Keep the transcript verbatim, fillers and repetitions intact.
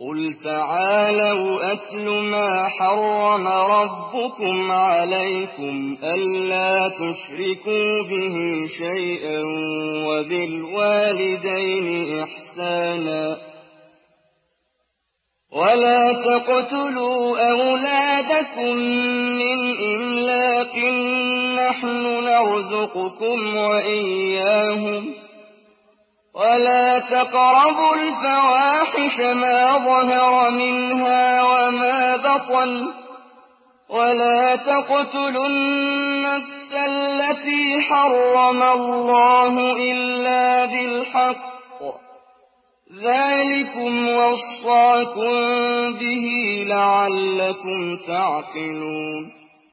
قُلْ تَعَالَوْا أَتْلُ مَا حَرَّمَ رَبُّكُمْ عَلَيْكُمْ أَلَّا تُشْرِكُوا بِهِ شَيْئًا وَبِالْوَالِدَيْنِ إِحْسَانًا وَلَا تَقْتُلُوا أَوْلَادَكُم مِّنْ إِمْلَاقٍ نَّحْنُ نَرْزُقُكُمْ وَإِيَّاهُمْ ۖ وَلَا تَقْرَبُوا الْفَوَاحِشَ مَا ظَهَرَ مِنْهَا وَمَا بَطَنَ ۖ وَلَا تَقْتُلُوا النَّفْسَ الَّتِي حَرَّمَ اللَّهُ إِلَّا بِالْحَقِّ ۚ ذَٰلِكُمْ وَصَّاكُم بِهِ لَعَلَّكُمْ تَعْقِلُونَ